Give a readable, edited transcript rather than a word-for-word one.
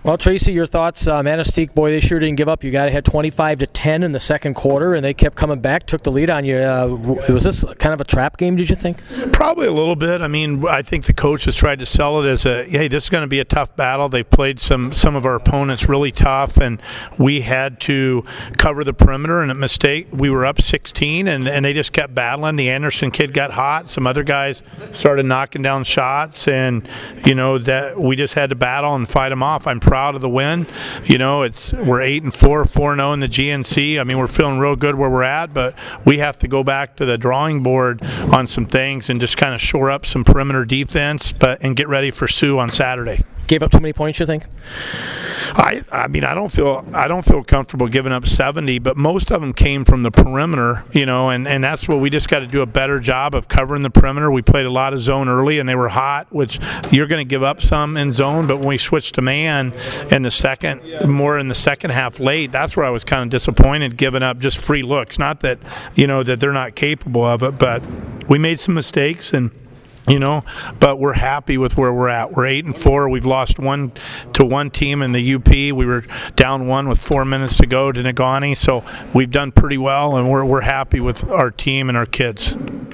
Well, Tracy, your thoughts? Anastique, boy, they sure didn't give up. You got ahead 25-10 in the second quarter, and they kept coming back, took the lead on you. Was this kind of a trap game, did you think? Probably a little bit. I mean, I think the coaches tried to sell it as hey, this is going to be a tough battle. They've played some of our opponents really tough, and we had to cover the perimeter, and a mistake. We were up 16, and they just kept battling. The Anderson kid got hot. Some other guys started knocking down shots, and, that we just had to battle and fight them off. I'm proud of the win. We're 8-4, 4-0 in the GNC. I mean, we're feeling real good where we're at, but we have to go back to the drawing board on some things and just kind of shore up some perimeter defense, and get ready for Sioux on Saturday. Gave up too many points, you think? I mean, I don't feel comfortable giving up 70, but most of them came from the perimeter, and that's what we just got to do a better job of covering the perimeter. We played a lot of zone early, and they were hot, which you're going to give up some in zone, but when we switched to man in the second half late, that's where I was kind of disappointed, giving up just free looks. Not that, that they're not capable of it, but we made some mistakes, and but we're happy with where we're at. We're 8-4. We've lost one team in the UP. We were down 1 with 4 minutes to go to Negaunee. So we've done pretty well, and we're happy with our team and our kids.